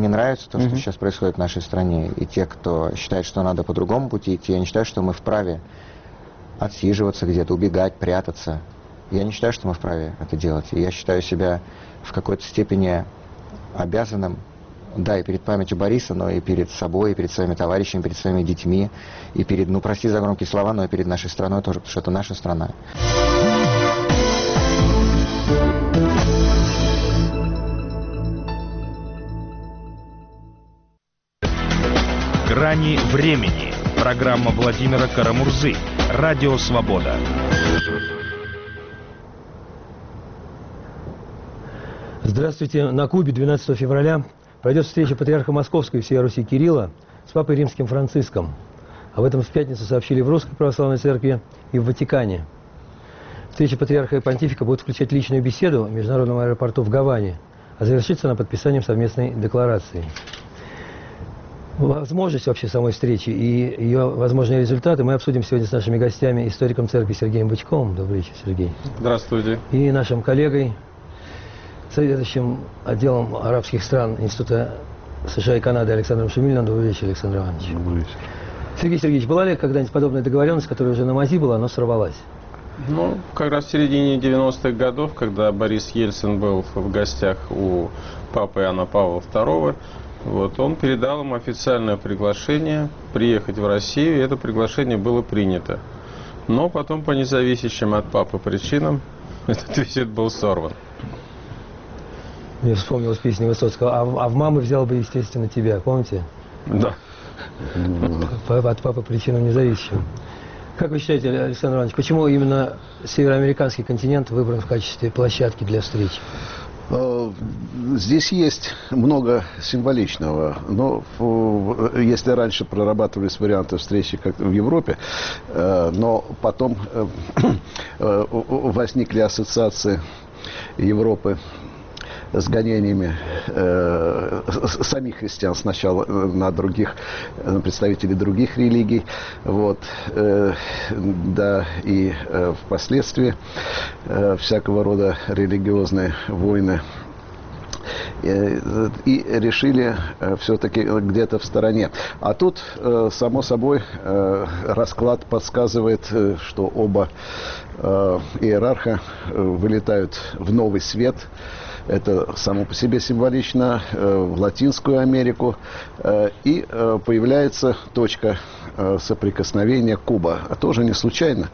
не нравится то, что сейчас происходит в нашей стране, и те, кто считает, что надо по другому пути идти, я не считаю, что мы вправе отсиживаться где-то, убегать, прятаться. Я не считаю, что мы вправе это делать. И я считаю себя в какой-то степени обязанным, да, и перед памятью Бориса, но и перед собой, и перед своими товарищами, перед своими детьми, и перед, ну, прости за громкие слова, но и перед нашей страной тоже, потому что это наша страна. «Грани времени». Программа Владимира Карамурзы. Радио «Свобода». Здравствуйте. На Кубе 12 февраля пройдет встреча патриарха Московской и всей Руси Кирилла с папой Римским Франциском. Об этом в пятницу сообщили в Русской Православной Церкви и в Ватикане. Встреча патриарха и понтифика будет включать личную беседу в международном аэропорту в Гаване, а завершится она подписанием совместной декларации. Возможность вообще самой встречи и ее возможные результаты мы обсудим сегодня с нашими гостями, историком церкви Сергеем Бычковым. Добрый вечер, Сергей. Здравствуйте. И нашим коллегой, заведующим отделом арабских стран Института США и Канады Александром Шумилиным. Добрый вечер, Александр Иванович. Добрый вечер. Сергей Сергеевич, была ли когда-нибудь подобная договоренность, которая уже на мази была, но сорвалась? Ну, как раз в середине 90-х годов, когда Борис Ельцин был в гостях у папы Иоанна Павла II, вот, он передал ему официальное приглашение приехать в Россию, и это приглашение было принято. Но потом, по независящим от папы причинам, этот визит был сорван. Мне вспомнилась песня Высоцкого. А в мамы взял бы, естественно, тебя, помните? Да. От папы причинам независящим. Как вы считаете, Александр Иванович, почему именно североамериканский континент выбран в качестве площадки для встреч? Здесь есть много символичного, но если раньше прорабатывались варианты встречи как в Европе, но потом возникли ассоциации Европы с гонениями самих христиан сначала на других представителей других религий, вот, да, и впоследствии всякого рода религиозные войны. И решили все-таки где-то в стороне. А тут, само собой, расклад подсказывает, что оба иерарха вылетают в новый свет. Это само по себе символично, в Латинскую Америку. И появляется точка соприкосновения Куба. А тоже не случайно.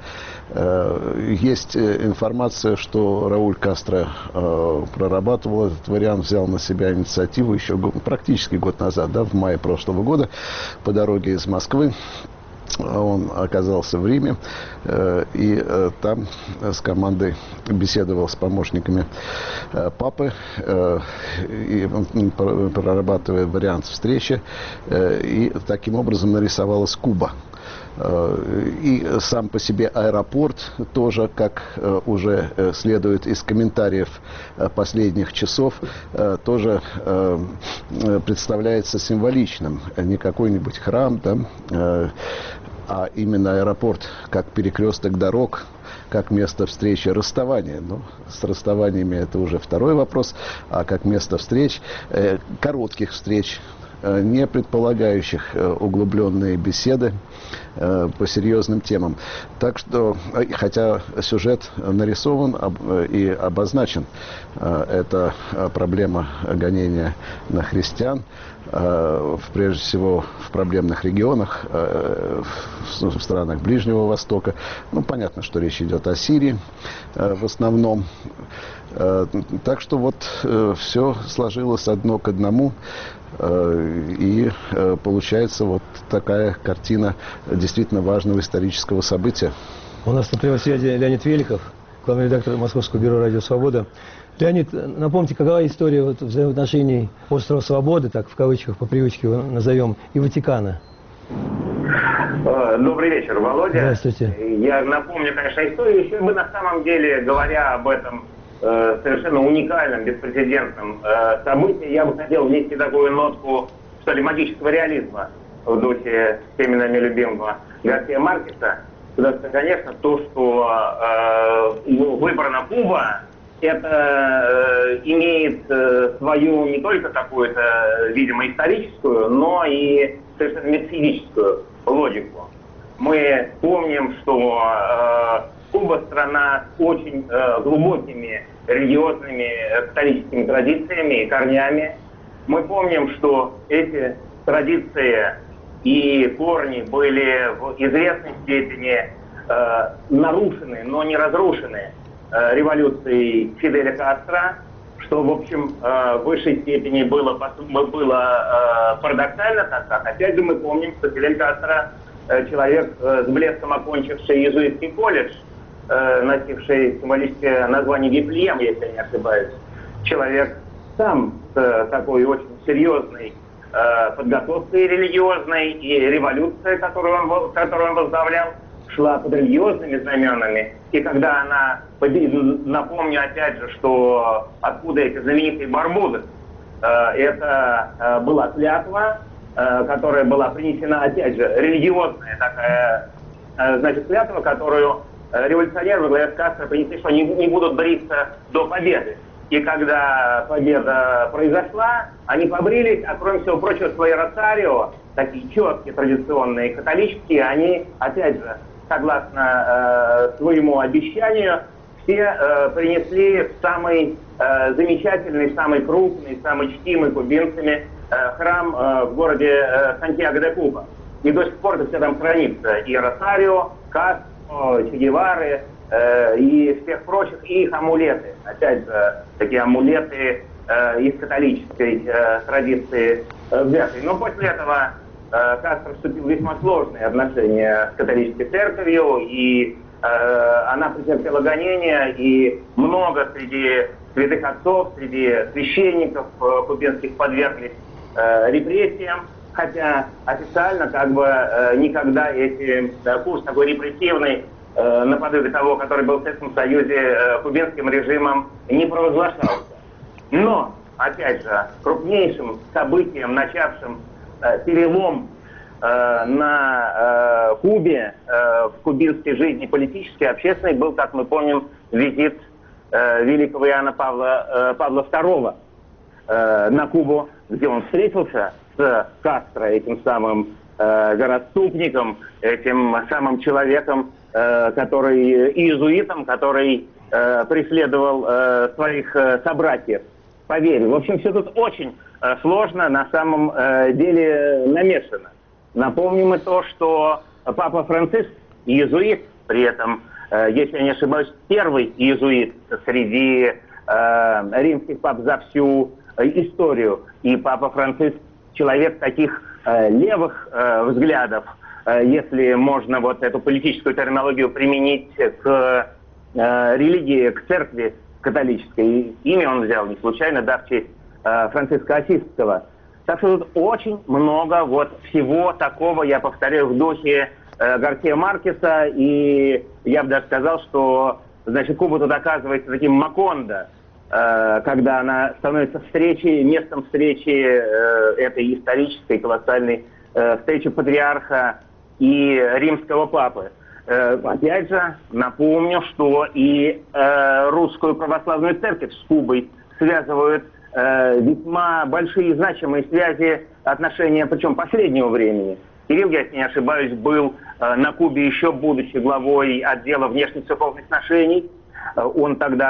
Есть информация, что Рауль Кастро прорабатывал этот вариант, взял на себя инициативу еще практически год назад, да, в мае прошлого года, по дороге из Москвы. Он оказался в Риме и там с командой беседовал с помощниками папы, и прорабатывая вариант встречи, и таким образом нарисовалась Куба. И сам по себе аэропорт тоже, как уже следует из комментариев последних часов, тоже представляется символичным. Не какой-нибудь храм, да, а именно аэропорт как перекресток дорог, как место встречи, расставания. Ну, с расставаниями это уже второй вопрос, а как место встреч, коротких встреч, не предполагающих углубленные беседы по серьезным темам. Так что, хотя сюжет нарисован и обозначен, это проблема гонения на христиан, прежде всего в проблемных регионах, в странах Ближнего Востока. Ну, понятно, что речь идет о Сирии в основном. Так что вот все сложилось одно к одному. И получается вот такая картина действительно важного исторического события. У нас на прямой связи Леонид Великов, главный редактор Московского бюро «Радио Свобода». Леонид, напомните, какова история вот взаимоотношений острова Свободы, так в кавычках по привычке его назовем, и Ватикана? Добрый вечер, Володя. Здравствуйте. Я напомню, конечно, историю. Еще мы на самом деле, говоря об этом совершенно уникальном, беспрецедентном событии, я бы хотел внести такую нотку, что ли, магического реализма в духе всеми нами любимого Гарсия Маркеса. Потому что, конечно, то, что выбрана Куба, это имеет свою не только какую-то, видимо, историческую, но и совершенно метафизическую логику. Мы помним, что Куба – страна с очень глубокими религиозными католическими традициями и корнями. Мы помним, что эти традиции и корни были в известной степени нарушены, но не разрушены революцией Фиделя Кастро, что, в общем, в высшей степени было парадоксально, так как, опять же, мы помним, что Фидель Кастро человек, с блеском окончивший иезуитский колледж, носивший символическое название Вифлеем, если я не ошибаюсь. Человек сам с такой очень серьезной подготовкой религиозной, и революция, которую он возглавлял, шла под религиозными знаменами. И когда она, напомню опять же, что откуда эти знаменитые барбуды, это была клятва, которая была принесена, опять же, религиозная такая, значит, клятва, которую революционеры во главе с Кастро принесли, что не будут бриться до победы. И когда победа произошла, они побрились, а кроме всего прочего, свои росарио, такие четкие, традиционные, католические, они, опять же, согласно своему обещанию, все принесли в самый замечательный, самый крупный, самый чтимый кубинцами храм в городе Сантьяго-де-Куба. И до сих пор это все там хранится. И росарио, Кастро, Че Гевары, и всех прочих, и их амулеты. Опять же, такие амулеты из католической традиции взятые. Но после этого Кастро вступил в весьма сложные отношения с католической церковью, и она претерпела гонения, и много среди святых отцов, среди священников кубинских подверглись репрессиям, хотя официально как бы никогда курс такой репрессивный, наподобие того, который был в Советском Союзе кубинским режимом, не провозглашался. Но, опять же, крупнейшим событием, начавшим перелом на Кубе, в кубинской жизни политической и общественной, был, как мы помним, визит великого Иоанна Павла II на Кубу, где он встретился с Кастро, этим самым вероотступником, этим самым человеком, иезуитом, который преследовал своих собратьев по вере. В общем, все тут очень сложно, на самом деле намешано. Напомним и то, что Папа Франциск, иезуит, при этом, если я не ошибаюсь, первый иезуит среди римских пап за всю историю. И Папа Франциск человек таких левых взглядов, если можно вот эту политическую терминологию применить к религии, к церкви католической. Имя он взял не случайно, дав честь Франциска Осиского. Так что тут очень много вот всего такого, я повторяю, в духе Гарсия Маркеса, и я бы даже сказал, что, значит, Куба тут оказывается таким Макондо, когда она становится местом встречи этой исторической, колоссальной встречи патриарха и римского папы. Опять же, напомню, что и русскую православную церковь с Кубой связывают весьма большие и значимые связи, отношения, причем последнего времени. Кирилл, если не ошибаюсь, был на Кубе еще будучи главой отдела внешних церковных отношений. Он тогда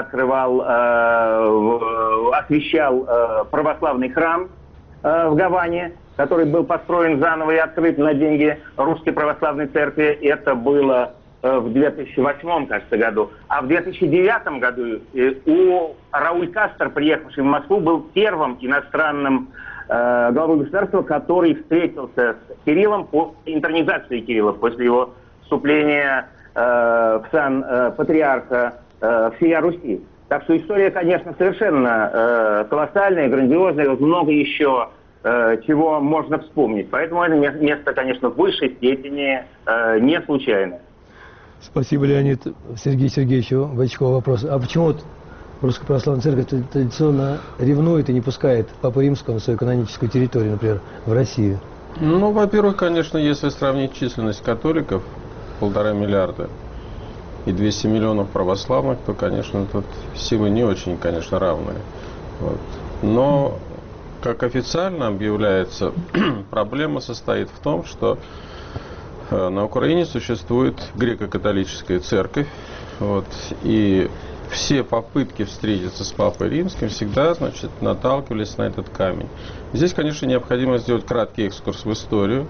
освящал православный храм в Гаване, который был построен заново и открыт на деньги Русской Православной Церкви. Это было в 2008, кажется, году. А в 2009 году Рауль Кастро, приехавший в Москву, был первым иностранным главой государства, который встретился с Кириллом по интернизации Кирилла, после его вступления в сан патриарха всея Руси. Так что история, конечно, совершенно колоссальная, грандиозная, много еще чего можно вспомнить. Поэтому это место, конечно, в высшей степени не случайно. Спасибо, Леонид. Сергей Сергеевичу Бойчкову вопрос. А почему вот Русская Православная Церковь традиционно ревнует и не пускает Папу Римского на свою каноническую территорию, например, в Россию? Ну, во-первых, конечно, если сравнить численность католиков, 1,5 миллиарда, и 200 миллионов православных, то, конечно, тут силы не очень, конечно, равные. Вот. Но, как официально объявляется, проблема состоит в том, что на Украине существует греко-католическая церковь, вот, и все попытки встретиться с Папой Римским всегда, значит, наталкивались на этот камень. Здесь, конечно, необходимо сделать краткий экскурс в историю.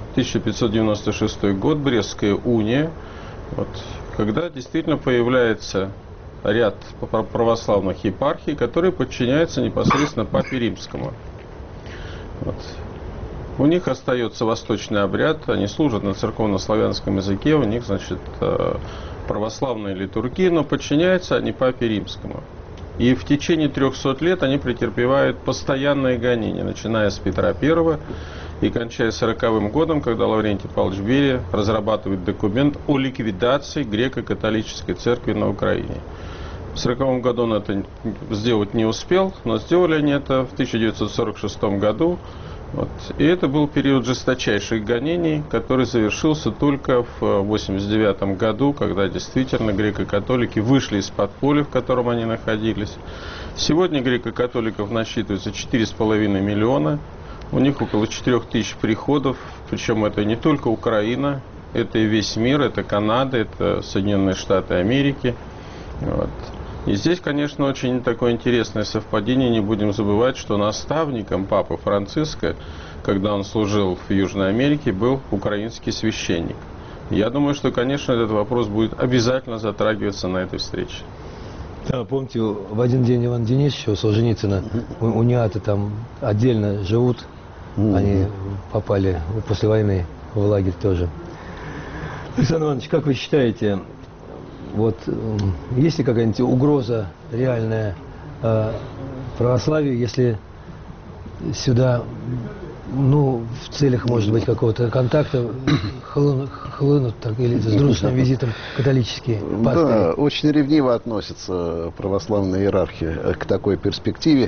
1596 год, Брестская уния, вот, когда действительно появляется ряд православных епархий, которые подчиняются непосредственно Папе Римскому. Вот. У них остается восточный обряд, они служат на церковно-славянском языке, у них, значит, православная литургия, но подчиняются они Папе Римскому. И в течение 300 лет они претерпевают постоянные гонения, начиная с Петра I и кончая 40-м годом, когда Лаврентий Павлович Берия разрабатывает документ о ликвидации греко-католической церкви на Украине. В 1940 году он это сделать не успел, но сделали они это в 1946 году. Вот. И это был период жесточайших гонений, который завершился только в 1989 году, когда действительно греко-католики вышли из подполья, в котором они находились. Сегодня греко-католиков насчитывается 4,5 миллиона, у них около 4000 приходов, причем это не только Украина, это и весь мир, это Канада, это Соединенные Штаты Америки. Вот. И здесь, конечно, очень такое интересное совпадение. Не будем забывать, что наставником Папы Франциска, когда он служил в Южной Америке, был украинский священник. Я думаю, что, конечно, этот вопрос будет обязательно затрагиваться на этой встрече. Да, помните, в один день Ивана Денисовича у Солженицына униаты там отдельно живут. Они попали после войны в лагерь тоже. Александр Иванович, как вы считаете, вот есть ли какая-нибудь угроза реальная православию, если сюда, ну, в целях, может быть, какого-то контакта хлынут так, или с дружественным визитом католические пастыри? Да, очень ревниво относятся православные иерархи к такой перспективе.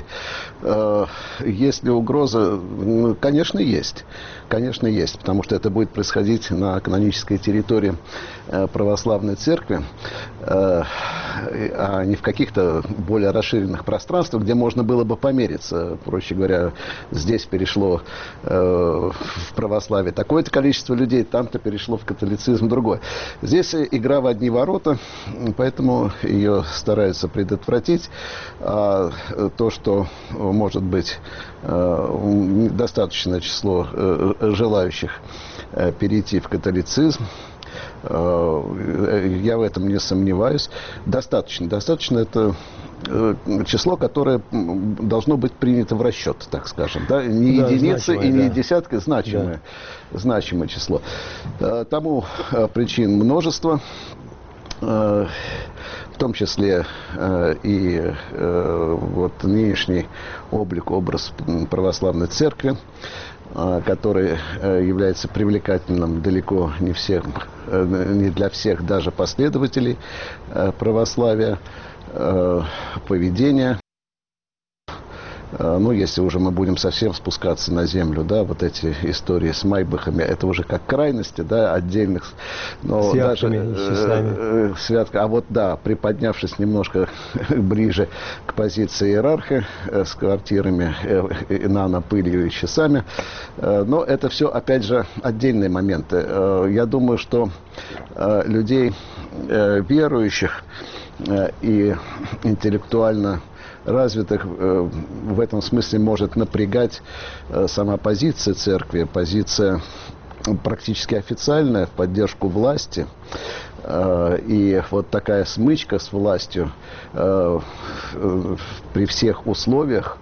Есть ли угроза? Конечно, есть. Конечно, есть, потому что это будет происходить на канонической территории православной церкви, а не в каких-то более расширенных пространствах, где можно было бы помериться. Проще говоря, здесь перешло в православие такое-то количество людей, там-то перешло в католицизм другое. Здесь игра в одни ворота, поэтому ее стараются предотвратить. А то, что может быть достаточное число желающих перейти в католицизм, я в этом не сомневаюсь. Достаточно это число, которое должно быть принято в расчет, так скажем. Да? Не да, единицы и не десятка, значимое число. Тому причин множество. В том числе и вот нынешний образ православной церкви, который является привлекательным далеко не для всех даже последователей православия, поведение. Ну, если уже мы будем совсем спускаться на землю, да, вот эти истории с майбахами, это уже как крайности, да, отдельных, но даже святка. А вот, да, приподнявшись немножко ближе к позиции иерарха с квартирами, нано, пылью и часами, но это все, опять же, отдельные моменты. Я думаю, что людей верующих и интеллектуально развитых в этом смысле может напрягать сама позиция церкви, позиция практически официальная в поддержку власти. И вот такая смычка с властью при всех условиях,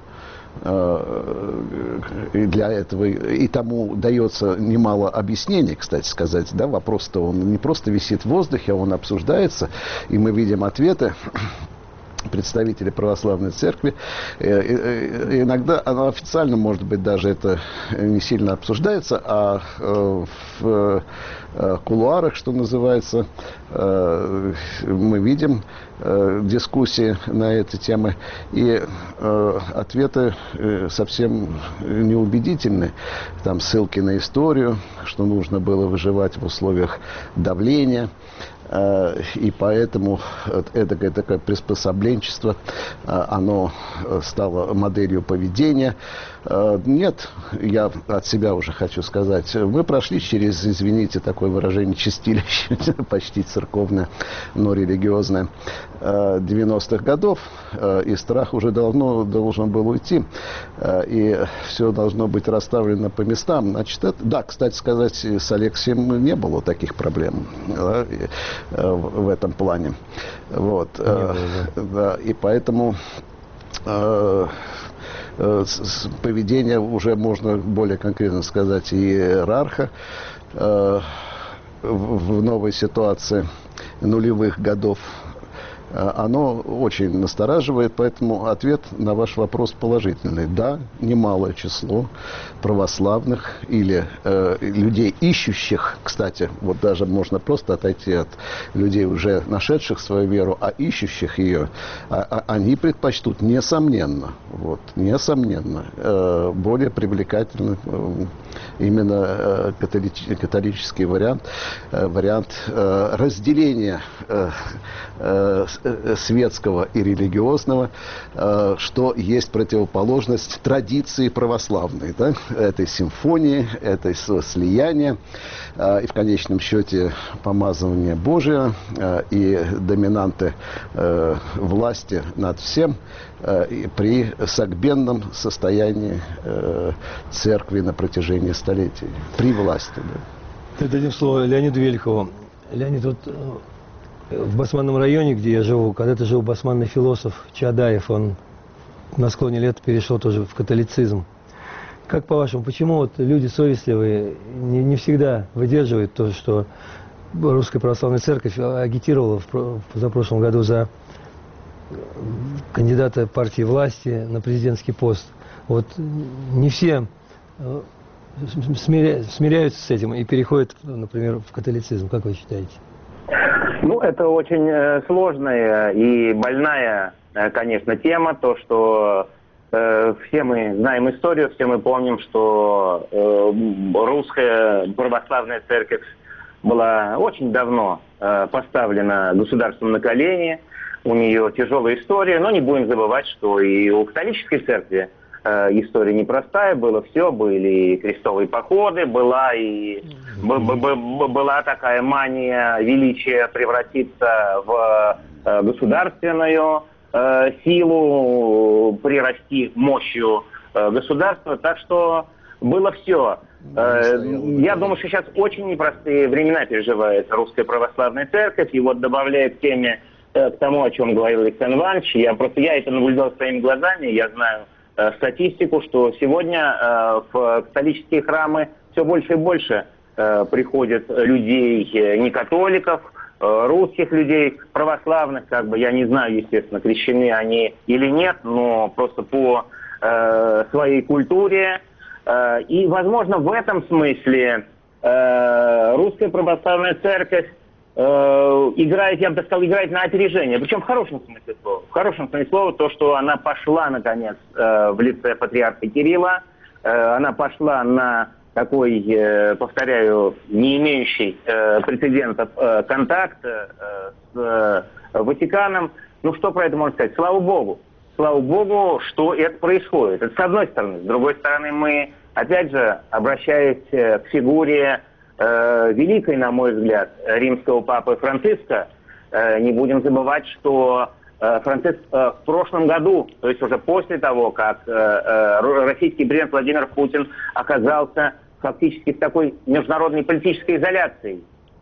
и для этого и тому дается немало объяснений, кстати сказать, да, вопрос-то он не просто висит в воздухе, а он обсуждается, и мы видим ответы представители православной церкви. Иногда оно официально, может быть, даже это не сильно обсуждается, а в кулуарах, что называется, мы видим дискуссии на эти темы, и ответы совсем неубедительны. Там ссылки на историю, что нужно было выживать в условиях давления. И поэтому это такое приспособленчество, оно стало моделью поведения. Нет, я от себя уже хочу сказать, мы прошли через, извините, такое выражение, чистилище, почти церковное, но религиозное, 90-х годов, и страх уже давно должен был уйти, и все должно быть расставлено по местам. Значит, да, кстати сказать, с Алексием не было таких проблем, да, в этом плане. Вот. Да, и поэтому поведение уже можно более конкретно сказать иерарха в новой ситуации нулевых годов, оно очень настораживает, поэтому ответ на ваш вопрос положительный. Да, немалое число православных или людей, ищущих, кстати, вот даже можно просто отойти от людей, уже нашедших свою веру, а ищущих ее, они предпочтут, несомненно, более привлекательный именно католический вариант разделения светского и религиозного, что есть противоположность традиции православной, да, этой симфонии, этой слияния, и в конечном счете помазывания Божия и доминанты власти над всем при согбенном состоянии церкви на протяжении столетий, при власти. Да. Дадим слово Леониду Велихову. Леонид, вот в Басманном районе, где я живу, когда-то жил басманный философ Чадаев, он на склоне лет перешел тоже в католицизм. Как по-вашему, почему вот люди совестливые не всегда выдерживают то, что Русская Православная Церковь агитировала в позапрошлом году за кандидата партии власти на президентский пост? Вот не все смиряются с этим и переходят, например, в католицизм. Как вы считаете? Ну, это очень сложная и больная, конечно, тема. То, что все мы знаем историю, все мы помним, что Русская Православная Церковь была очень давно поставлена государством на колени. У нее тяжелая история, но не будем забывать, что и у католической церкви история непростая, было все, были и крестовые походы, была такая мания величия превратиться в государственную силу, прирасти мощью государства, так что было все. Я думаю, что сейчас очень непростые времена переживает Русская Православная Церковь, и вот добавляя к теме, к тому, о чем говорил Александр Иванович, я это наблюдал своими глазами, я знаю статистику, что сегодня в католические храмы все больше и больше приходит людей не католиков, русских людей, православных, я не знаю, естественно, крещены они или нет, но просто по своей культуре. И, возможно, в этом смысле Русская Православная Церковь играет, я бы сказал, играет на опережение. Причем в хорошем смысле слова. В хорошем смысле слова то, что она пошла, наконец, в лице патриарха Кирилла. Она пошла на такой, повторяю, не имеющий прецедентов контакт с Ватиканом. Ну, что про это можно сказать? Слава Богу. Слава Богу, что это происходит. Это с одной стороны. С другой стороны, мы, опять же, обращаясь к фигуре великой, на мой взгляд, римского папы Франциска, не будем забывать, что Франциск в прошлом году, то есть уже после того, как российский президент Владимир Путин оказался фактически в такой международной политической изоляции,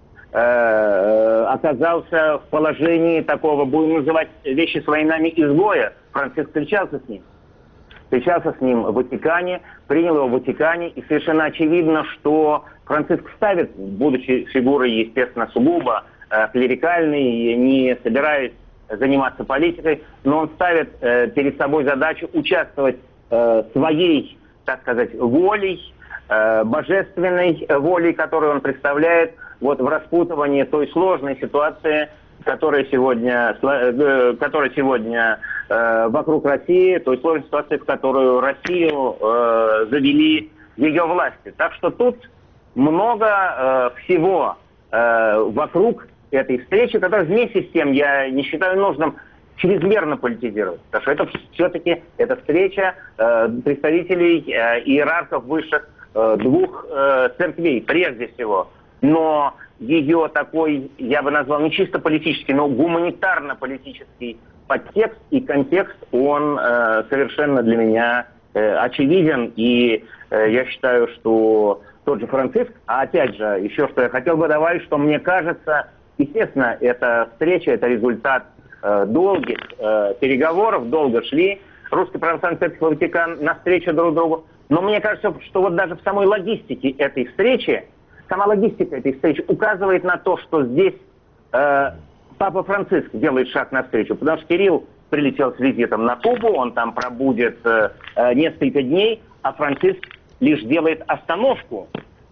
оказался в положении такого, будем называть вещи своими именами, изгоя, Франциск встречался с ним в Ватикане, принял его в Ватикане, и совершенно очевидно, что Франциск ставит, будучи фигурой, естественно, сугубо клерикальной, не собираясь заниматься политикой, но он ставит перед собой задачу участвовать своей, так сказать, волей, божественной волей, которую он представляет, вот в распутывании той сложной ситуации, которая сегодня вокруг России, той сложной ситуации, в которую Россию завели ее власти. Так что тут много всего вокруг этой встречи, которую вместе с тем я не считаю нужным чрезмерно политизировать. Потому что это все-таки это встреча представителей иерархов высших двух церквей, прежде всего. Но ее такой, я бы назвал, не чисто политический, но гуманитарно-политический подтекст и контекст, он совершенно для меня очевиден. И я считаю, что тот же Франциск, а опять же, еще что я хотел бы добавить, что мне кажется, естественно, эта встреча, это результат долгих переговоров, долго шли Русская Православная Церковь и Ватикан навстречу друг другу. Но мне кажется, что вот даже в самой логистике этой встречи, сама логистика этой встречи указывает на то, что здесь Папа Франциск делает шаг навстречу. Потому что Кирилл прилетел с визитом на Кубу, он там пробудет несколько дней, а Франциск лишь делает остановку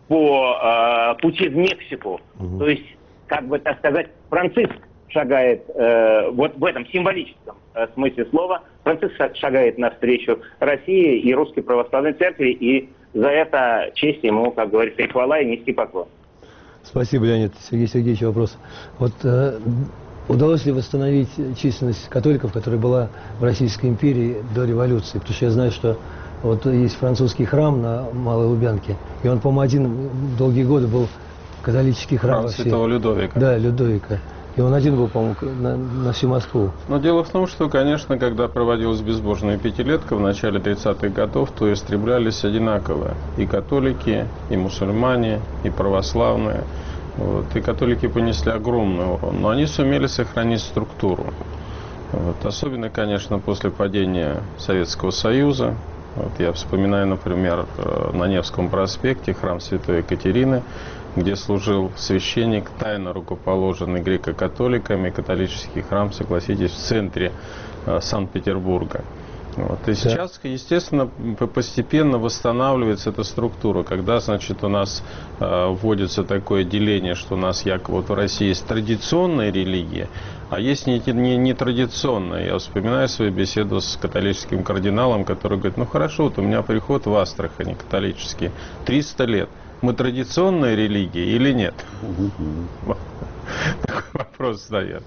по пути в Мексику. То есть, как бы так сказать, Франциск шагает, вот в этом символическом смысле слова, Франциск шагает навстречу России и Русской Православной Церкви, и за это честь ему, как говорится, и хвала, и низкий поклон. Спасибо, Леонид. Сергей Сергеевич, вопрос. Вот удалось ли восстановить численность католиков, которая была в Российской империи до революции? Потому что я знаю, что вот есть французский храм на Малой Лубянке, и он, по-моему, один долгие годы был католический храм. Храм Святого Людовика. Да, Людовика. И он один был, по-моему, на всю Москву. Но дело в том, что, конечно, когда проводилась безбожная пятилетка в начале 30-х годов, то истреблялись одинаково и католики, и мусульмане, и православные. Вот. И католики понесли огромный урон. Но они сумели сохранить структуру. Вот. Особенно, конечно, после падения Советского Союза. Вот я вспоминаю, например, на Невском проспекте храм Святой Екатерины, где служил священник, тайно рукоположенный греко-католиками, католический храм, согласитесь, в центре Санкт-Петербурга. Вот. И сейчас, естественно, постепенно восстанавливается эта структура, когда, значит, у нас вводится такое деление, что у нас якобы вот в России есть традиционная религия, а есть нетрадиционная. Я вспоминаю свою беседу с католическим кардиналом, который говорит, ну хорошо, вот у меня приход в Астрахани католический, 300 лет. Мы традиционная религия или нет? Такой вопрос встает.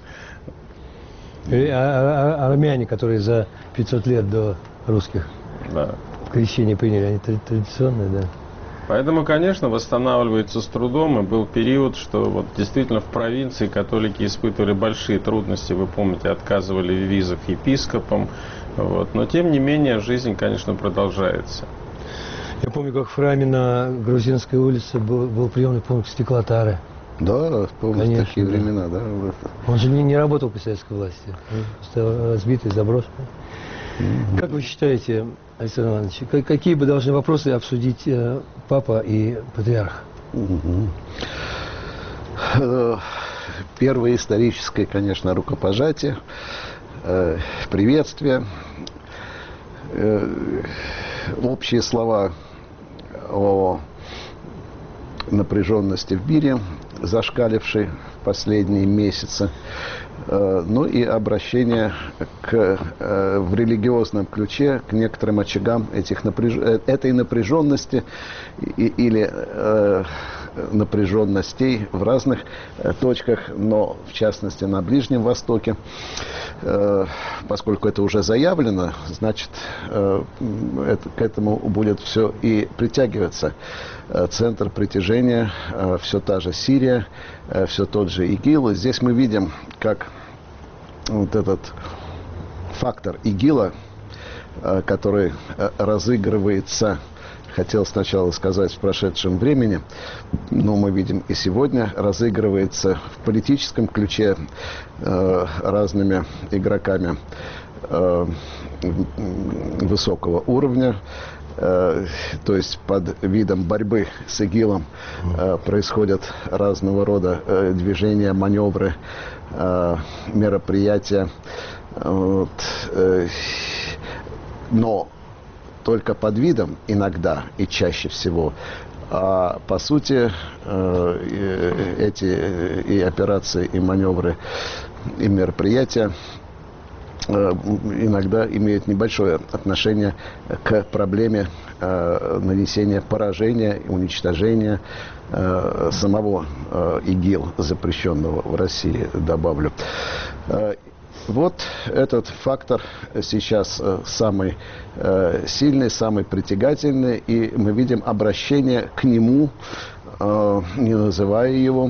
Армяне, которые за 500 лет до русских крещения приняли, они традиционные, да? Поэтому, конечно, восстанавливается с трудом, и был период, что вот действительно в провинции католики испытывали большие трудности, вы помните, отказывали в визах епископам, вот. Но тем не менее жизнь, конечно, продолжается. Я помню, как в храме на Грузинской улице был приемный пункт стеклотары. Да, помню, конечно, такие времена, да. Он же не работал при советской власти, он стоял разбитый, заброшенный. Как вы считаете, Александр Иванович, какие бы должны вопросы обсудить папа и патриарх? Первое историческое, конечно, рукопожатие, приветствие, общие слова о напряженности в мире, зашкалившей в последние месяцы, ну и обращение в религиозном ключе к некоторым очагам этой напряженности или напряженностей в разных точках, но в частности на Ближнем Востоке. Поскольку это уже заявлено, значит, к этому будет все и притягиваться. Центр притяжения все та же Сирия, все тот же ИГИЛ. И здесь мы видим, как вот этот фактор ИГИЛа, который разыгрывается, хотел сначала сказать, в прошедшем времени, но мы видим и сегодня, разыгрывается в политическом ключе разными игроками высокого уровня. То есть под видом борьбы с ИГИЛом происходят разного рода движения, маневры, мероприятия. Вот. Но только под видом иногда и чаще всего. А по сути эти и операции, и маневры, и мероприятия иногда имеют небольшое отношение к проблеме нанесения поражения и уничтожения самого ИГИЛ, запрещенного в России, добавлю. Вот этот фактор сейчас самый сильный, самый притягательный, и мы видим обращение к нему, не называя его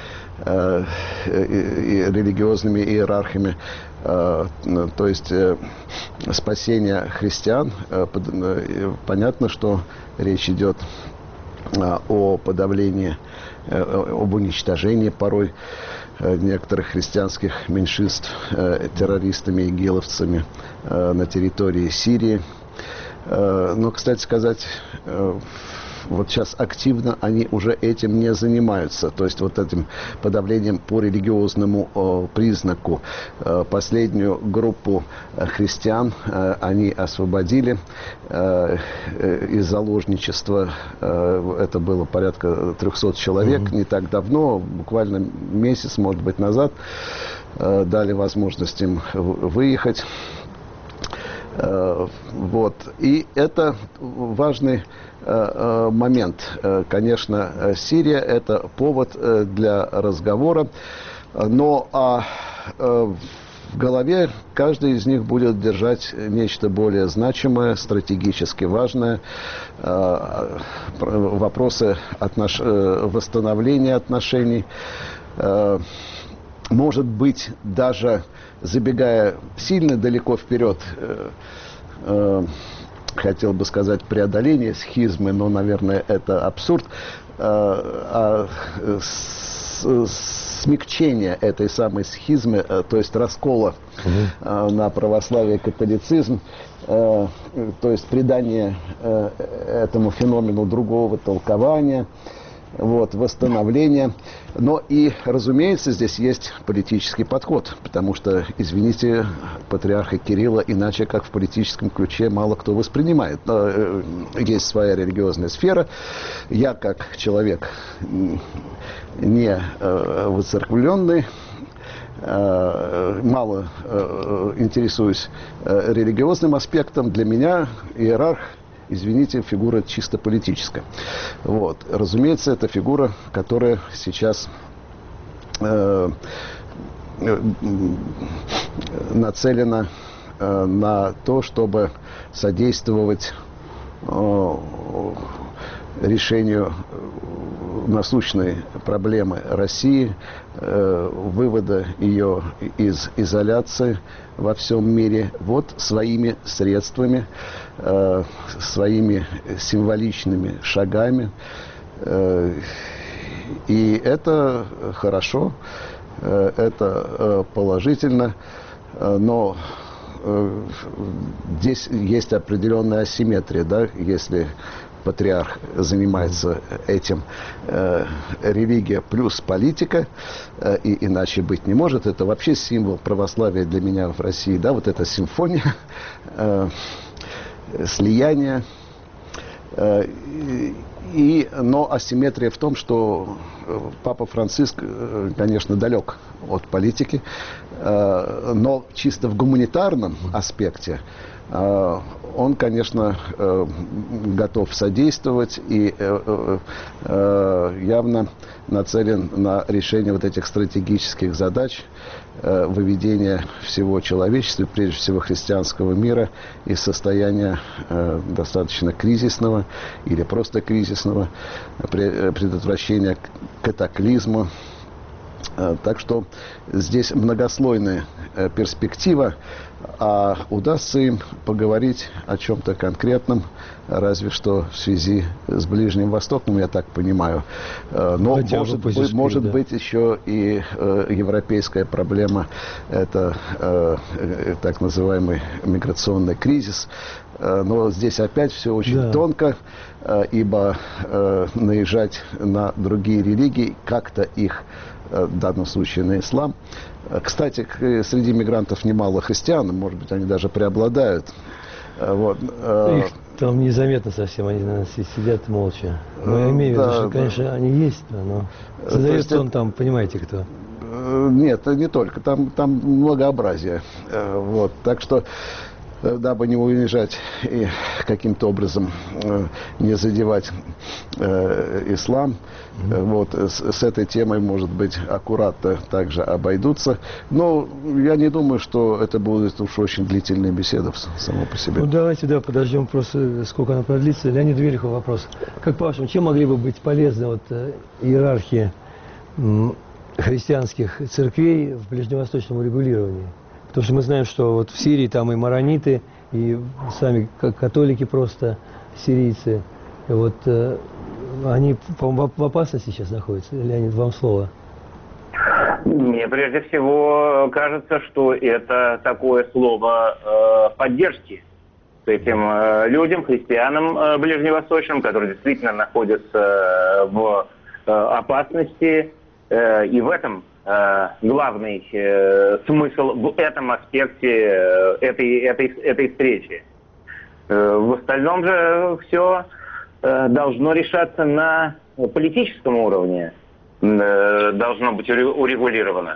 религиозными иерархами, то есть спасение христиан. Понятно, что речь идет о подавлении, об уничтожении порой некоторых христианских меньшинств террористами, игиловцами на территории Сирии. Но, кстати сказать, вот сейчас активно они уже этим не занимаются. То есть вот этим подавлением по религиозному признаку. Последнюю группу христиан они освободили из заложничества. Это было порядка 300 человек. Не так давно, буквально месяц, может быть, назад, дали возможность им выехать. Вот. И это важный момент. Конечно, Сирия – это повод для разговора, но в голове каждый из них будет держать нечто более значимое, стратегически важное. Вопросы восстановления отношений. Может быть, даже забегая сильно далеко вперед, хотел бы сказать преодоление схизмы, но, наверное, это абсурд, смягчение этой самой схизмы, то есть раскола на православие и католицизм, то есть придание этому феномену другого толкования, вот, восстановление. Но и, разумеется, здесь есть политический подход, потому что, извините, патриарха Кирилла иначе, как в политическом ключе, мало кто воспринимает. Есть своя религиозная сфера. Я, как человек не воцерквленный, мало интересуюсь религиозным аспектом. Для меня иерарх, извините, фигура чисто политическая. Вот. Разумеется, это фигура, которая сейчас нацелена на то, чтобы содействовать решению насущной проблемы России, вывода ее из изоляции во всем мире, вот своими средствами, своими символичными шагами. И это хорошо, это положительно, но здесь есть определенная асимметрия, да, если патриарх занимается этим, религия плюс политика, и иначе быть не может. Это вообще символ православия для меня в России, да, вот эта симфония, слияние. Но асимметрия в том, что Папа Франциск, конечно, далек от политики, но чисто в гуманитарном аспекте он, конечно, готов содействовать и явно нацелен на решение вот этих стратегических задач, выведения всего человечества, прежде всего христианского мира, из состояния достаточно кризисного или просто кризисного, предотвращения катаклизма. Так что здесь многослойная перспектива, а удастся им поговорить о чем-то конкретном, разве что в связи с Ближним Востоком, я так понимаю. Но может быть еще и европейская проблема, это так называемый миграционный кризис. Но здесь опять все очень тонко, ибо наезжать на другие религии, как-то их, в данном случае на ислам. Кстати, среди мигрантов немало христиан, может быть, они даже преобладают. Вот. Там незаметно совсем, они, наверное, сидят молча. Но я имею в виду, что, конечно, они есть, но создает он там, понимаете, кто. Нет, не только. Там многообразие. Вот. Так что, дабы не унижать и каким-то образом не задевать ислам, вот, с этой темой, может быть, аккуратно также обойдутся. Но я не думаю, что это будет уж очень длительная беседа само по себе. Ну, давайте, подождем просто, сколько она продлится. Леонид Велихов, вопрос. Как по-вашему, чем могли бы быть полезны вот иерархии христианских церквей в ближневосточном урегулировании? Потому что мы знаем, что вот в Сирии там и марониты, и сами католики просто, сирийцы. Вот они, по-моему, в опасности сейчас находятся. Леонид, вам слово. Мне прежде всего кажется, что это такое слово поддержки этим людям, христианам ближневосточным, которые действительно находятся в опасности. И в этом главный смысл, в этом аспекте этой встречи. В остальном же все должно решаться на политическом уровне, должно быть урегулировано.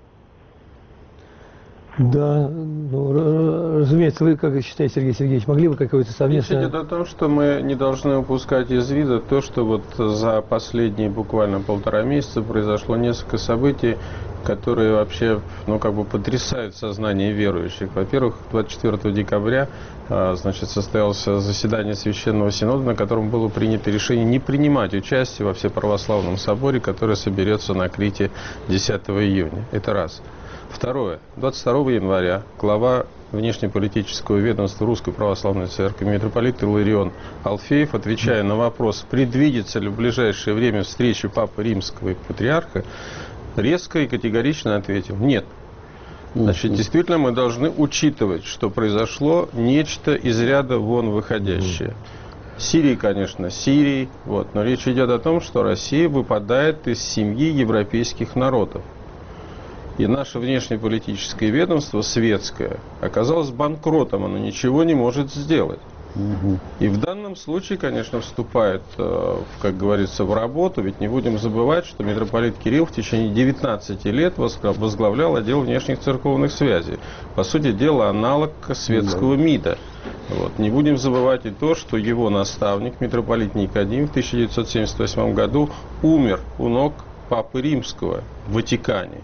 Да, ну, разумеется, вы, как считаете, Сергей Сергеевич, могли бы какое-то совместное... Речь идет о том, что мы не должны упускать из вида то, что вот за последние буквально 1,5 месяца произошло несколько событий, которые вообще, потрясают сознание верующих. Во-первых, 24 декабря, состоялось заседание Священного Синода, на котором было принято решение не принимать участие во Всеправославном соборе, который соберется на Крите 10 июня. Это раз. Второе. 22 января глава внешнеполитического ведомства Русской Православной Церкви митрополит Иларион Алфеев, отвечая на вопрос, предвидится ли в ближайшее время встреча Папы Римского и Патриарха, резко и категорично ответил: нет. Значит, действительно, мы должны учитывать, что произошло нечто из ряда вон выходящее. Сирии, конечно, Сирии, но речь идет о том, что Россия выпадает из семьи европейских народов. И наше внешнеполитическое ведомство, светское, оказалось банкротом, оно ничего не может сделать. И в данном случае, конечно, вступает, как говорится, в работу, ведь не будем забывать, что митрополит Кирилл в течение 19 лет возглавлял отдел внешних церковных связей. По сути дела, аналог светского МИДа. Не будем забывать и то, что его наставник, митрополит Никодим, в 1978 году умер у ног Папы Римского в Ватикане.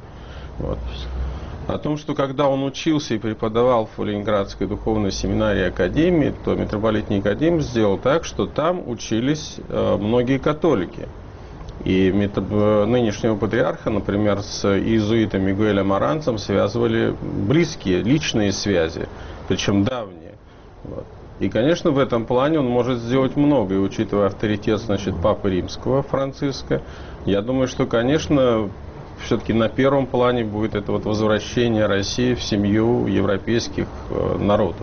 О том, что когда он учился и преподавал в Ленинградской духовной семинарии Академии, то митрополит Никодим сделал так, что там учились многие католики. И нынешнего патриарха, например, с иезуитом Мигуэлем Аранцем связывали близкие, личные связи, причем давние. И, конечно, в этом плане он может сделать многое, учитывая авторитет, Папы Римского Франциска. Я думаю, что, конечно, все-таки на первом плане будет это возвращение России в семью европейских народов.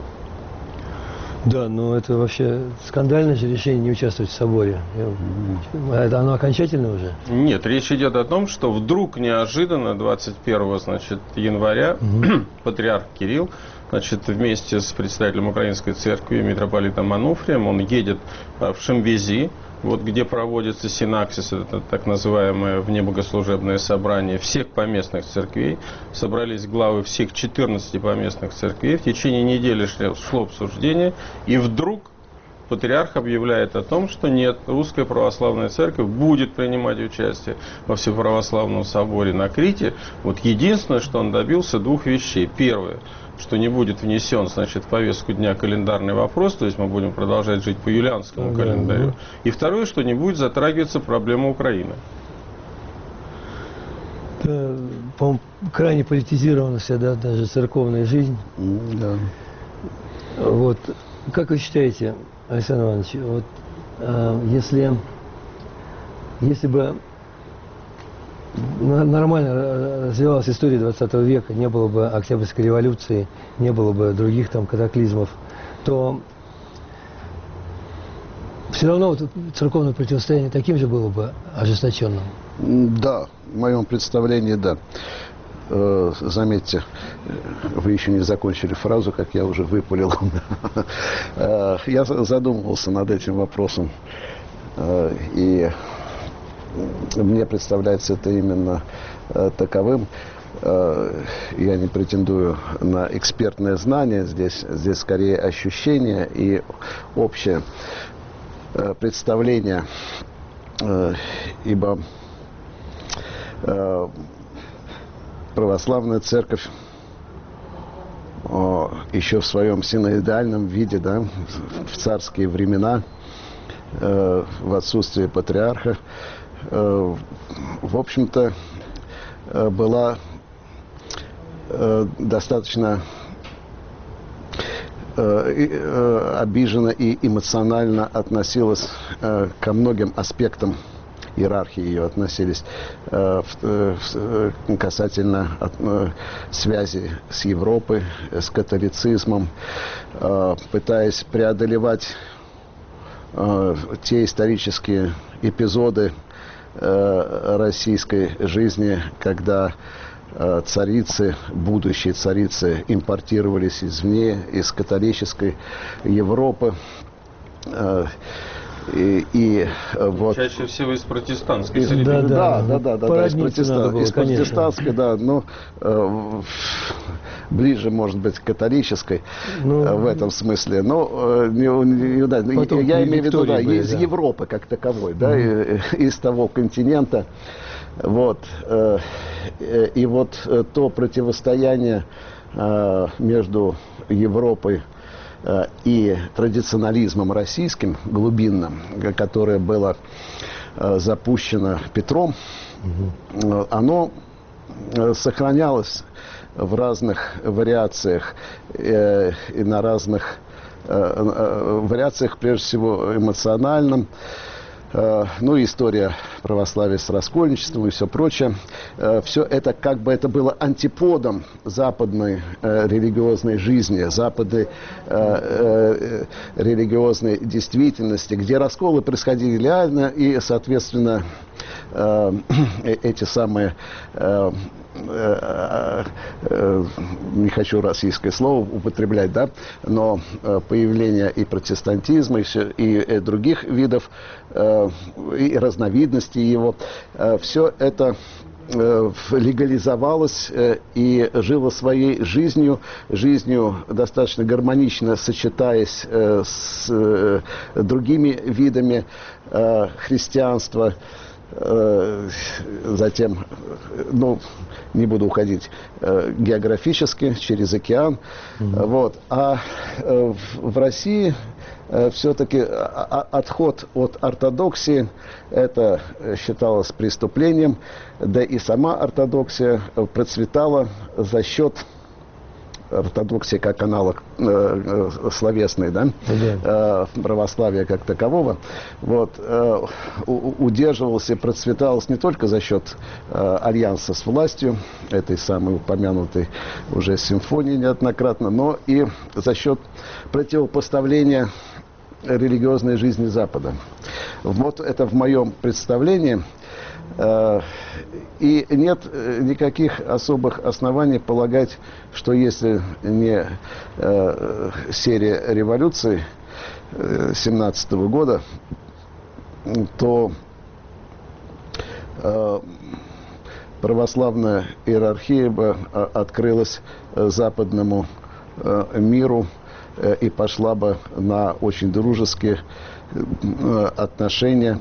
Да, но это вообще скандальное же решение не участвовать в соборе. Это оно окончательно уже? Нет, речь идет о том, что вдруг неожиданно 21 января патриарх Кирилл, вместе с председателем Украинской церкви, митрополитом Ануфрием, он едет в Шимвези, где проводится синаксис, это так называемое внебогослужебное собрание всех поместных церквей. Собрались главы всех 14 поместных церквей. В течение недели шло обсуждение, и вдруг патриарх объявляет о том, что нет, Русская Православная Церковь будет принимать участие во Всеправославном соборе на Крите. Единственное, что он добился, 2 вещей. Первое, что не будет внесен, в повестку дня календарный вопрос, то есть мы будем продолжать жить по юлианскому календарю. И второе, что не будет затрагиваться проблема Украины. Это, по-моему, крайне политизирована вся, даже церковная жизнь. Как вы считаете, Александр Иванович, если бы нормально развивалась история 20 века, не было бы Октябрьской революции, не было бы других катаклизмов, то все равно церковное противостояние таким же было бы ожесточенным. Да, в моем представлении, да. заметьте, вы еще не закончили фразу, как я уже выпалил. Я задумывался над этим вопросом. И мне представляется это именно таковым. Я не претендую на экспертное знание, здесь скорее ощущение и общее представление, ибо православная церковь еще в своем синоидальном виде, да, в царские времена, в отсутствие патриарха, в общем-то, была достаточно обижена и эмоционально относилась ко многим аспектам иерархии, ее относились касательно связи с Европой, с католицизмом, пытаясь преодолевать те исторические эпизоды российской жизни, когда царицы, будущие царицы, импортировались извне, из католической Европы. И вот... Чаще всего из протестантской из протестантской, да, но ближе, может быть, к католической в этом смысле. Но я имею в виду, да, из Европы как таковой, да, из того континента. Вот. И вот то противостояние между Европой и традиционализмом российским, глубинным, которое было запущено Петром, оно сохранялось в разных вариациях и на разных вариациях, прежде всего, эмоциональном. Ну, история православия с раскольничеством и все прочее. Все это как бы это было антиподом западной религиозной жизни, западной религиозной действительности, где расколы происходили реально, и, соответственно, эти самые, не хочу российское слово употреблять, да, но появление и протестантизма, и других видов, и разновидностей его, все это легализовалось и жило своей жизнью достаточно гармонично, сочетаясь с другими видами христианства. Затем, ну, не буду уходить географически, через океан. Вот. А в России все-таки отход от ортодоксии, это считалось преступлением, да и сама ортодоксия процветала за счет ортодоксия как аналог словесный, да, православия как такового, вот, удерживался и процветалось не только за счет альянса с властью, этой самой упомянутой уже симфонии неоднократно, но и за счет противопоставления религиозной жизни Запада. Вот это в моем представлении. И нет никаких особых оснований полагать, что если не серия революций 1917 года, то православная иерархия бы открылась западному миру и пошла бы на очень дружеские отношения.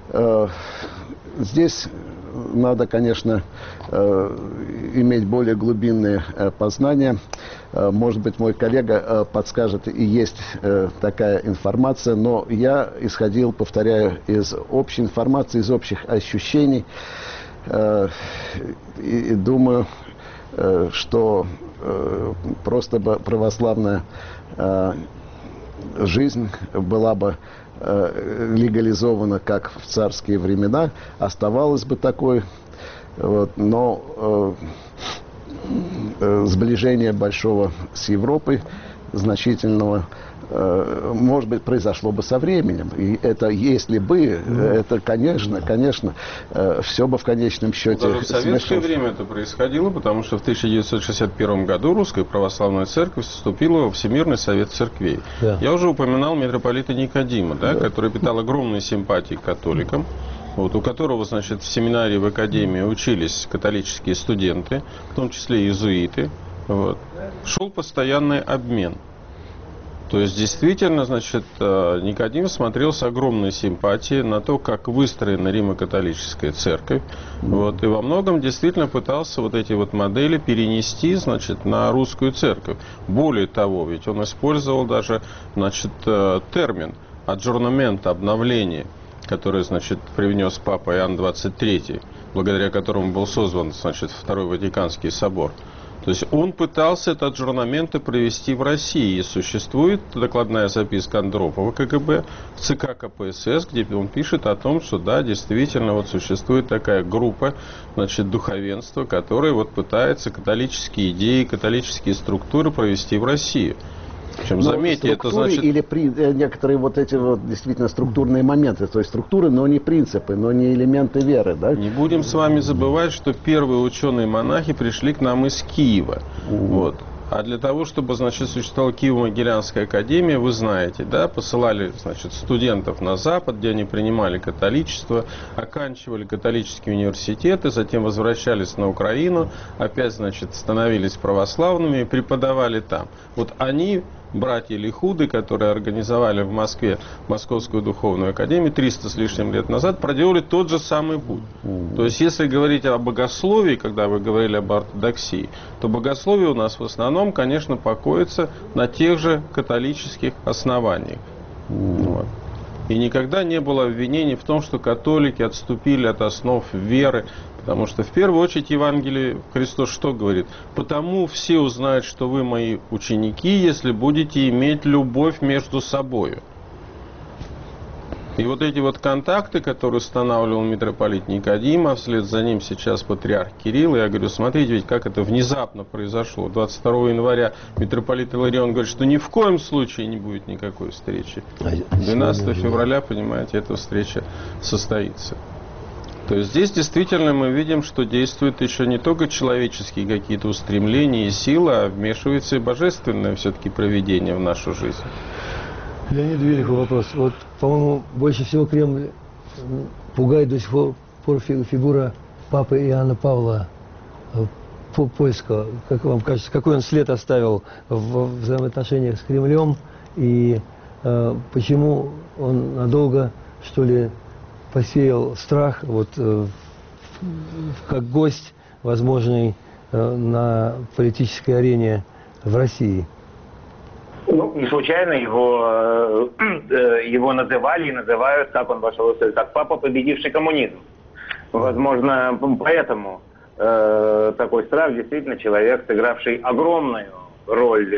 Здесь надо, конечно, иметь более глубинные познания. Может быть, мой коллега подскажет, и есть такая информация, но я исходил, повторяю, из общей информации, из общих ощущений. И думаю, что просто бы православная жизнь была бы легализована, как в царские времена, оставалась бы такой, вот, но сближения большого с Европой, значительного, может быть, произошло бы со временем. И это, если бы, это, конечно, все бы в конечном счете... Даже в советское время это происходило, потому что в 1961 году Русская Православная Церковь вступила во Всемирный Совет Церквей. Да. Я уже упоминал митрополита Никодима, да, который питал огромные симпатии к католикам, вот, у которого, значит, в семинарии, в академии учились католические студенты, в том числе иезуиты. Вот. Шел постоянный обмен. То есть, действительно, значит, Никодим смотрел с огромной симпатией на то, как выстроена Римо-католическая церковь. Вот, и во многом действительно пытался вот эти вот модели перенести, значит, на русскую церковь. Более того, ведь он использовал даже, значит, термин «аджорнамент», обновление, который, значит, привнес Папа Иоанн XXIII, благодаря которому был создан, значит, Второй Ватиканский собор. То есть он пытался этот аджорнаменты провести в России. И существует докладная записка Андропова КГБ в ЦК КПСС, где он пишет о том, что да, действительно вот существует такая группа, значит, духовенства, которая вот пытается католические идеи, католические структуры провести в Россию. Причем, заметьте, это значит... Или некоторые вот эти вот действительно структурные моменты, то есть структуры, но не принципы, но не элементы веры, да? Не будем с вами забывать, что первые ученые-монахи пришли к нам из Киева. Вот. А для того, чтобы, значит, существовала Киево-Могилянская академия, вы знаете, да, посылали, значит, студентов на Запад, где они принимали католичество, оканчивали католические университеты, затем возвращались на Украину, опять, значит, становились православными и преподавали там. Вот они... Братья Лихуды, которые организовали в Москве Московскую духовную академию 300 с лишним лет назад, проделали тот же самый путь. То есть, если говорить о богословии, когда вы говорили об ортодоксии, то богословие у нас в основном, конечно, покоится на тех же католических основаниях. Вот. И никогда не было обвинений в том, что католики отступили от основ веры. Потому что в первую очередь Евангелие Христос что говорит? «Потому все узнают, что вы мои ученики, если будете иметь любовь между собою». И вот эти вот контакты, которые устанавливал митрополит Никодим, а вслед за ним сейчас патриарх Кирилл, я говорю, смотрите, ведь как это внезапно произошло. 22 января митрополит Иларион говорит, что ни в коем случае не будет никакой встречи. 12 февраля, понимаете, эта встреча состоится. То есть здесь действительно мы видим, что действуют еще не только человеческие какие-то устремления и силы, а вмешивается и божественное все-таки провидение в нашу жизнь. Леонид Великов вопрос. Вот, по-моему, больше всего Кремль пугает до сих пор фигура папы Иоанна Павла Польского. Как вам кажется, какой он след оставил в взаимоотношениях с Кремлем и почему он надолго, что ли, посеял страх, вот, как гость, возможный на политической арене в России? Ну, не случайно его называли и называют, как он вошел в историю, как папа, победивший коммунизм. Возможно, поэтому такой страх, действительно, человек, сыгравший огромную роль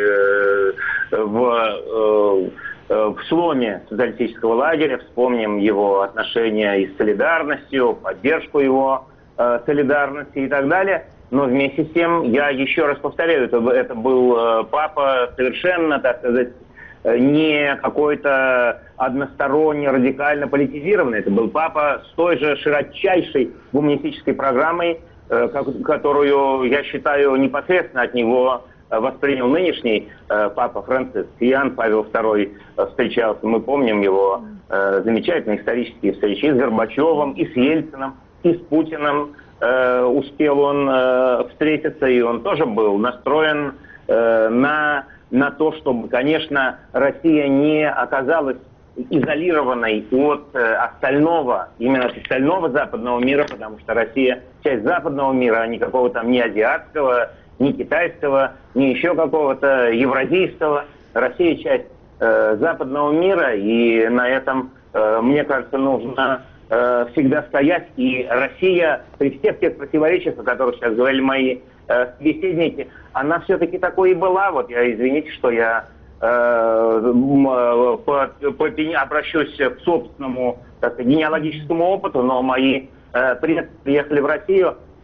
в сломе социалистического лагеря. Вспомним его отношения и с солидарностью, поддержку его солидарности и так далее. Но вместе с тем, я еще раз повторяю, это был папа совершенно, так сказать, не какой-то односторонне, радикально политизированный. Это был папа с той же широчайшей гуманистической программой, которую, я считаю, непосредственно от него воспринял нынешний папа Франциск. Иоанн Павел II встречался, мы помним его замечательные исторические встречи и с Горбачевым, и с Ельциным, и с Путиным. Успел он встретиться, и он тоже был настроен на то, чтобы, конечно, Россия не оказалась изолированной от остального, именно от остального западного мира, потому что Россия часть западного мира, а не какого-то там ни азиатского, ни китайского, ни еще какого-то евразийского. Россия часть западного мира, и на этом, мне кажется, нужно всегда стоять. И Россия при всех тех противоречиях, о которых сейчас говорили мои собеседники, она все-таки такой и была. Вот я, извините, что я обращусь к собственному, так сказать, генеалогическому опыту, но мои предки приехали в Россию в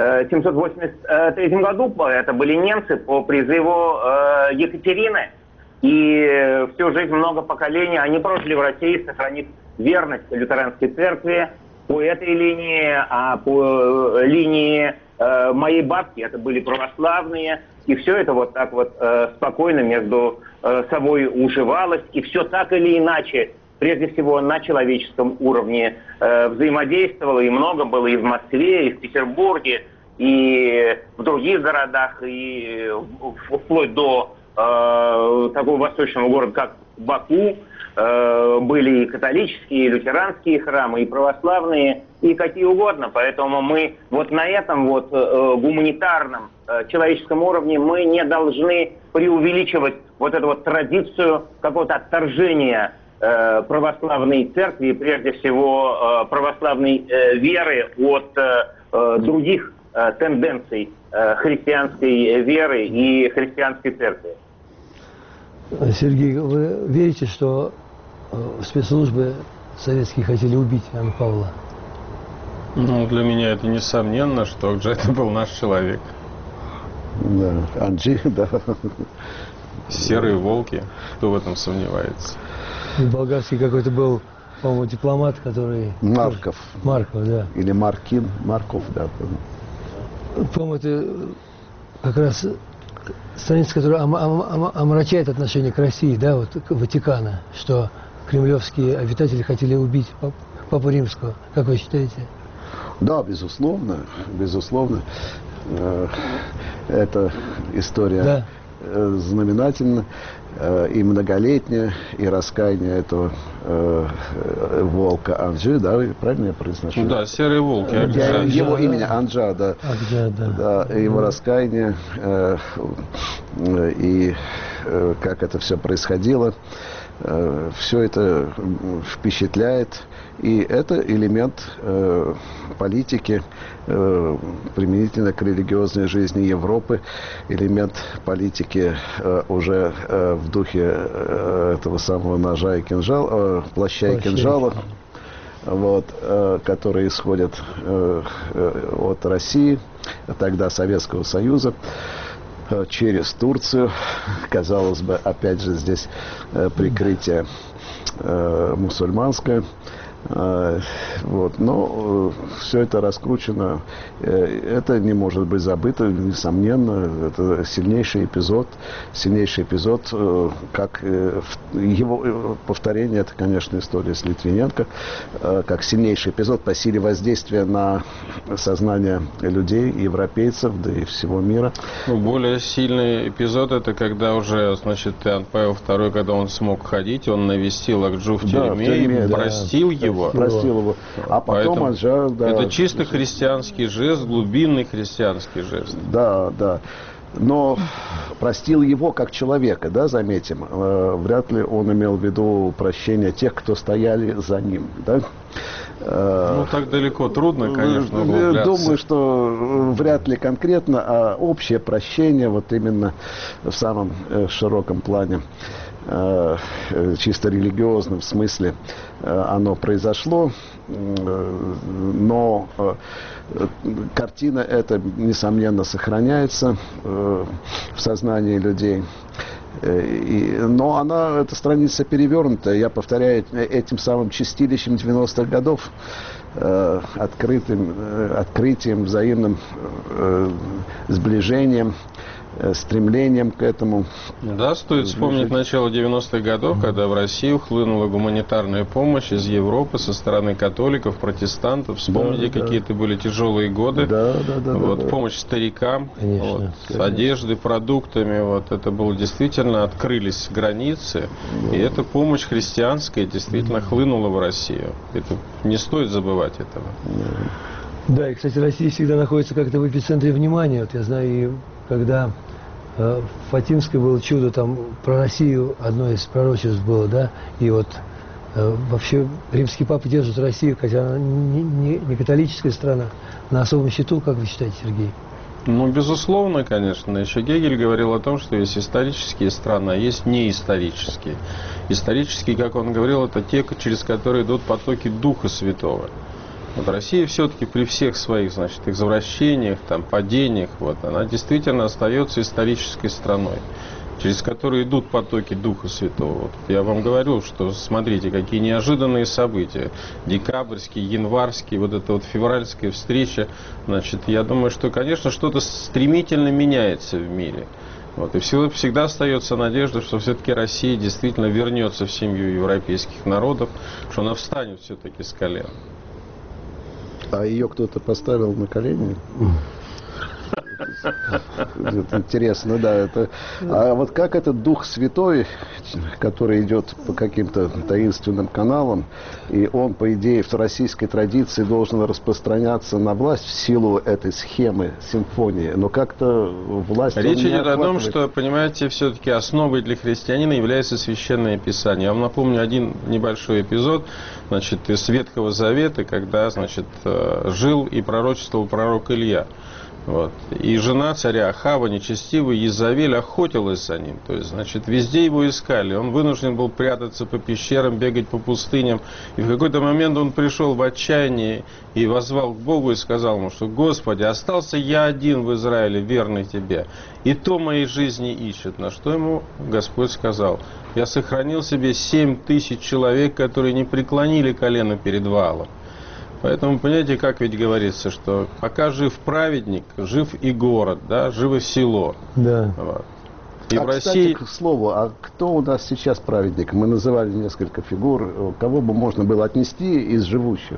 1783 году. Это были немцы по призыву Екатерины. И всю жизнь, много поколений они прожили в России, сохранив верность лютеранской церкви по этой линии, а по линии моей бабки это были православные. И все это вот так вот спокойно между собой уживалось. И все так или иначе, прежде всего на человеческом уровне взаимодействовало. И много было и в Москве, и в Петербурге, и в других городах, и вплоть до такого восточного города, как Баку. Были и католические, и лютеранские храмы, и православные, и какие угодно. Поэтому мы вот на этом вот гуманитарном человеческом уровне мы не должны преувеличивать вот эту вот традицию какого-то отторжения православной церкви, прежде всего православной веры от других тенденций христианской веры и христианской церкви. Сергей, вы верите, что спецслужбы советские хотели убить Иоанна Павла? Ну, для меня это несомненно, что Акджа это был наш человек. Да, Анджи, да. Серые волки, кто в этом сомневается? И болгарский какой-то был, по-моему, дипломат, который... Марков. Марков, да. Или Маркин, Марков, да. По-моему, это как раз страница, которая омрачает отношение к России, да, вот к Ватикану, что кремлевские обитатели хотели убить Папу Римского. Как вы считаете? Да, безусловно, безусловно. Эта история знаменательна и многолетняя, и раскаяние этого волка Анджи, да, правильно я произношу? Да, серые волки. Его имя Анджа, да. Да, его раскаяние и как это все происходило. Все это впечатляет, и это элемент политики применительно к религиозной жизни Европы, элемент политики уже в духе этого самого ножа и кинжала, плаща и кинжала, вот, которые исходят от России, тогда Советского Союза, через Турцию. Казалось бы, опять же, здесь прикрытие мусульманское. Вот. Но все это раскручено. Это не может быть забыто, несомненно. Это сильнейший эпизод, как его повторение, это, конечно, история с Литвиненко, как сильнейший эпизод по силе воздействия на сознание людей, европейцев, да и всего мира. Более сильный эпизод — это когда уже, значит, Иоанн Павел II, когда он смог ходить, он навестил Акджу в тюрьме, и простил его. Простил его. А потом Анджа, да. Это чисто христианский жест, глубинный христианский жест. Да, да. Но простил его как человека, да, заметим. Вряд ли он имел в виду прощение тех, кто стояли за ним, да. Ну, так далеко трудно, конечно, углубляться. Думаю, что вряд ли конкретно, а общее прощение, вот именно в самом широком плане, чисто религиозном смысле, оно произошло, но картина эта, несомненно, сохраняется в сознании людей. Но эта страница перевернута, я повторяю, этим самым чистилищем 90-х годов, открытием, взаимным сближением, стремлением к этому. Да, стоит вспомнить начало 90-х годов, когда в Россию хлынула гуманитарная помощь из Европы со стороны католиков, протестантов. Вспомните, какие это были тяжелые годы. Помощь старикам, с одеждой, продуктами. Вот, это было действительно, открылись границы. И эта помощь христианская действительно хлынула в Россию. Это не стоит забывать этого. Да, и, кстати, Россия всегда находится как-то в эпицентре внимания. Вот я знаю, и когда в Фатимской было чудо, там про Россию одно из пророчеств было, да, и вот вообще римский папа держит Россию, хотя она не католическая страна, на особом счету, как вы считаете, Сергей? Ну, безусловно, конечно. Еще Гегель говорил о том, что есть исторические страны, а есть неисторические. Исторические, как он говорил, это те, через которые идут потоки Духа Святого. Вот Россия все-таки при всех своих, значит, извращениях, там, падениях, вот, она действительно остается исторической страной. через которые идут потоки Духа Святого. Вот я вам говорю, что смотрите, какие неожиданные события. Декабрьские, январские, вот эта вот февральская встреча. Значит, я думаю, что, конечно, что-то стремительно меняется в мире. Вот. И всегда остается надежда, что все-таки Россия действительно вернется в семью европейских народов, что она встанет все-таки с колен. А ее кто-то поставил на колени? Это интересно, да. Это... А вот как этот Дух Святой, который идет по каким-то таинственным каналам, и он, по идее, в российской традиции должен распространяться на власть в силу этой схемы симфонии, но как-то власть... Речь идет о том, что, понимаете, все-таки основой для христианина является Священное Писание. Я вам напомню один небольшой эпизод, значит, из Ветхого Завета, когда, значит, жил и пророчествовал пророк Илья. Вот. И жена царя Ахава, нечестивый Иезавель, охотилась за ним. То есть, значит, везде его искали. Он вынужден был прятаться по пещерам, бегать по пустыням. И в какой-то момент он пришел в отчаяние и воззвал к Богу и сказал ему, что: «Господи, остался я один в Израиле, верный Тебе, и то моей жизни ищет». На что ему Господь сказал: «Я сохранил себе 7000 человек, которые не преклонили колено перед Ваалом». Поэтому, понимаете, как ведь говорится, что пока жив праведник, жив и город, да, живо село. Да. Вот. И в России... Кстати, к слову, а кто у нас сейчас праведник? Мы называли несколько фигур. Кого бы можно было отнести из живущих?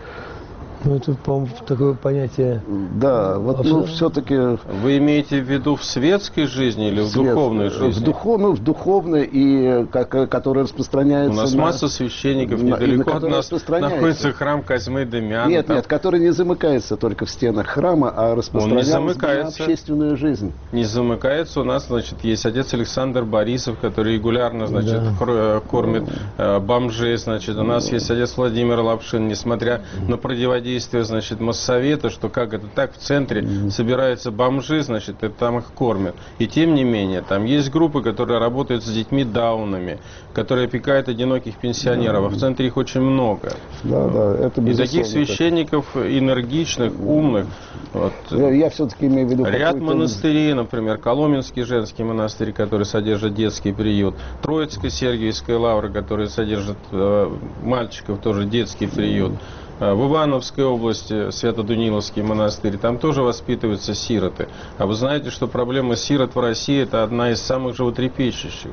Ну, это, по-моему, такое понятие... Да, вот, ну, все-таки... Вы имеете в виду в светской жизни или в духовной жизни? В духовной, и которая распространяется... У нас масса священников, недалеко от нас находится храм Козьмы Дамиана. Нет, нет, который не замыкается только в стенах храма, а распространяется на общественную жизнь. Не замыкается. У нас, значит, есть отец Александр Борисов, который регулярно, значит, кормит бомжей, значит. У нас есть отец Владимир Лапшин, несмотря на противодействие, значит, Моссовета, что как это так, в центре собираются бомжи, значит, и там их кормят. И тем не менее, там есть группы, которые работают с детьми Даунами, которые опекают одиноких пенсионеров, а в центре их очень много. Да, да, это безусловно. И таких священников энергичных, умных. Вот. Я все-таки имею в виду... Ряд монастырей, например, Коломенский женский монастырь, который содержит детский приют, Троицкая Сергиевская лавра, которая содержит мальчиков, тоже детский приют. В Ивановской области Свято-Дуниловский монастырь, там тоже воспитываются сироты. А вы знаете, что проблема сирот в России — это одна из самых животрепещущих.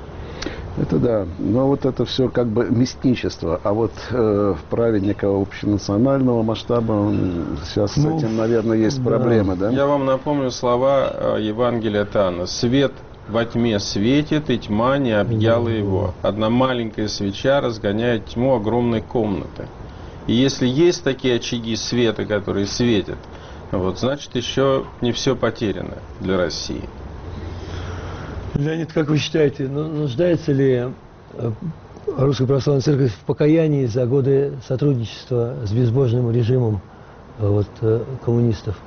Это да, но вот это все как бы местничество, а вот праведника общенационального масштаба, сейчас с этим, наверное, есть проблемы, да? Я вам напомню слова Евангелия от Иоанна: «Свет во тьме светит, и тьма не объяла его. Одна маленькая свеча разгоняет тьму огромной комнаты». И если есть такие очаги света, которые светят, вот, значит, еще не все потеряно для России. Леонид, как вы считаете, нуждается ли Русская Православная Церковь в покаянии за годы сотрудничества с безбожным режимом коммунистов?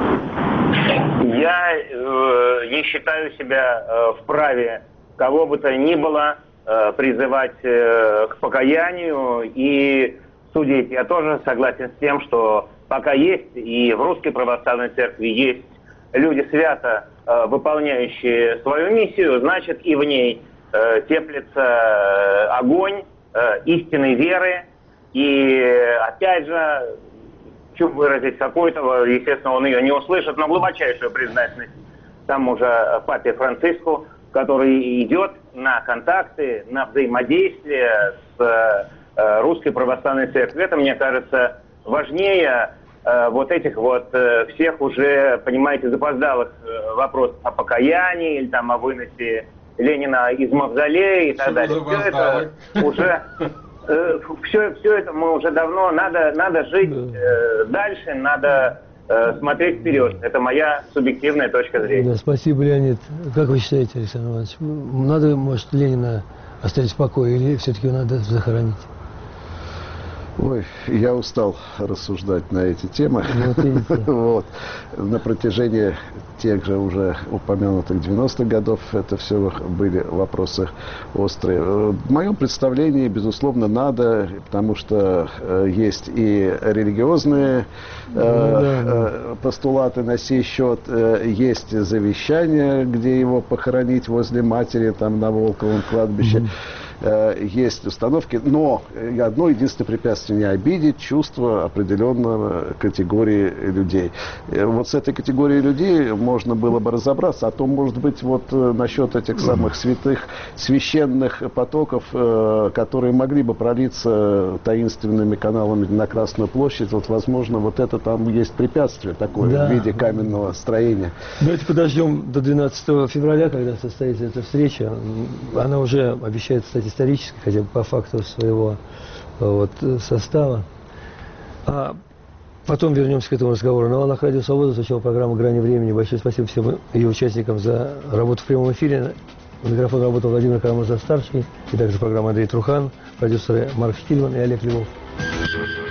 Я не считаю себя вправе кого бы то ни было призывать к покаянию и судить. Я тоже согласен с тем, что пока есть и в Русской Православной Церкви есть люди, свято выполняющие свою миссию, значит, и в ней теплится огонь истинной веры. И опять же, хочу выразить какой-то, естественно, он ее не услышит, но глубочайшую признательность тому же папе Франциску, который идет на контакты, на взаимодействие с Русской Православной Церкви. Это, мне кажется, важнее вот этих вот всех уже, понимаете, запоздалых вопросов о покаянии или там о выносе Ленина из мавзолея и так далее. Все это уже, все это мы уже давно, надо жить дальше, надо смотреть вперед. Это моя субъективная точка зрения. Да, спасибо, Леонид. Как вы считаете, Александр Иванович, надо, может, Ленина оставить в покое или все-таки его надо захоронить? Ой, я устал рассуждать на эти темы. Вот. На протяжении тех же уже упомянутых 90-х годов это все были вопросы острые. В моем представлении, безусловно, надо, потому что есть и религиозные постулаты на сей счет, есть завещание, где его похоронить возле матери, там на Волковом кладбище. Есть установки, но одно единственное препятствие — не обидеть чувства определенной категории людей. Вот с этой категорией людей можно было бы разобраться, а то, может быть, вот насчет этих самых святых, священных потоков, которые могли бы пролиться таинственными каналами на Красную площадь, вот, возможно, вот это там есть препятствие такое в виде каменного строения. Давайте подождем до 12 февраля, когда состоится эта встреча. Она уже обещает стать исторической, хотя бы по факту своего состава. А потом вернемся к этому разговору. На волнах Радио Свобода звучала программа «Грани времени». Большое спасибо всем ее участникам за работу в прямом эфире. У микрофона работал Владимир Карамурза-старший, и также программа Андрей Трухан, продюсеры Марк Штильман и Олег Львов.